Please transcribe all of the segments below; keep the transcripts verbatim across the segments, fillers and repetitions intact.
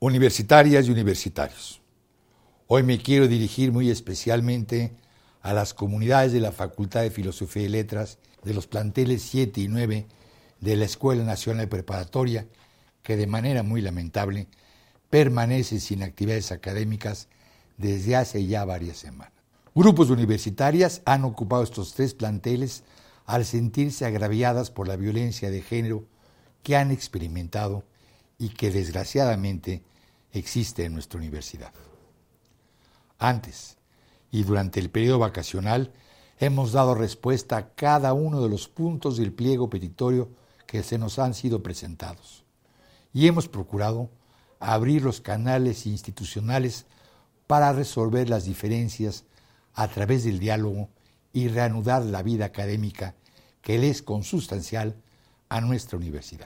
Universitarias y universitarios, hoy me quiero dirigir muy especialmente a las comunidades de la Facultad de Filosofía y Letras de los planteles siete y nueve de la Escuela Nacional Preparatoria, que de manera muy lamentable permanece sin actividades académicas desde hace ya varias semanas. Grupos universitarias han ocupado estos tres planteles al sentirse agraviadas por la violencia de género que han experimentado y que desgraciadamente existe en nuestra universidad. Antes y durante el periodo vacacional hemos dado respuesta a cada uno de los puntos del pliego petitorio que se nos han sido presentados y hemos procurado abrir los canales institucionales para resolver las diferencias a través del diálogo y reanudar la vida académica que le es consustancial a nuestra universidad.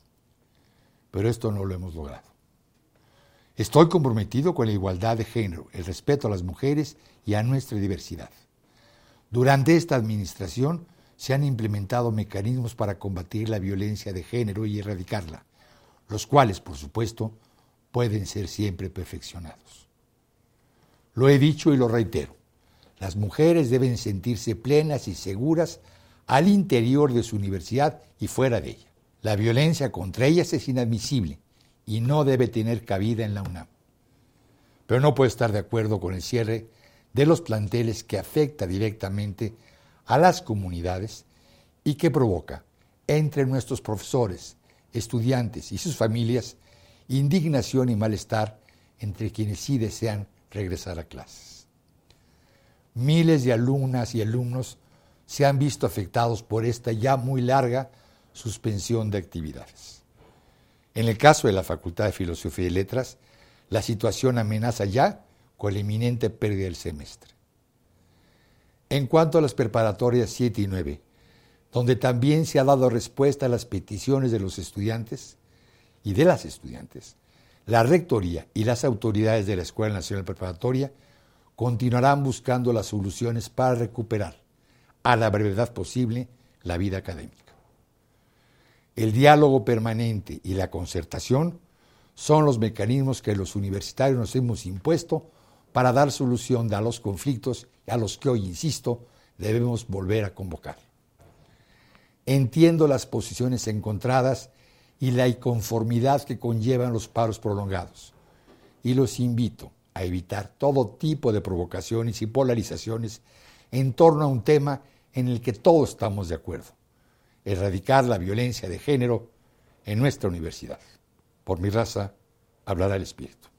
Pero esto no lo hemos logrado. Estoy comprometido con la igualdad de género, el respeto a las mujeres y a nuestra diversidad. Durante esta administración se han implementado mecanismos para combatir la violencia de género y erradicarla, los cuales, por supuesto, pueden ser siempre perfeccionados. Lo he dicho y lo reitero, las mujeres deben sentirse plenas y seguras al interior de su universidad y fuera de ella. La violencia contra ellas es inadmisible y no debe tener cabida en la UNAM. Pero no puedo estar de acuerdo con el cierre de los planteles que afecta directamente a las comunidades y que provoca entre nuestros profesores, estudiantes y sus familias indignación y malestar entre quienes sí desean regresar a clases. Miles de alumnas y alumnos se han visto afectados por esta ya muy larga suspensión de actividades. En el caso de la Facultad de Filosofía y Letras, la situación amenaza ya con la inminente pérdida del semestre. En cuanto a las preparatorias siete y nueve, donde también se ha dado respuesta a las peticiones de los estudiantes y de las estudiantes, la Rectoría y las autoridades de la Escuela Nacional Preparatoria continuarán buscando las soluciones para recuperar, a la brevedad posible, la vida académica. El diálogo permanente y la concertación son los mecanismos que los universitarios nos hemos impuesto para dar solución a los conflictos a los que hoy, insisto, debemos volver a convocar. Entiendo las posiciones encontradas y la inconformidad que conllevan los paros prolongados y los invito a evitar todo tipo de provocaciones y polarizaciones en torno a un tema en el que todos estamos de acuerdo: erradicar la violencia de género en nuestra universidad. Por mi raza hablará el espíritu.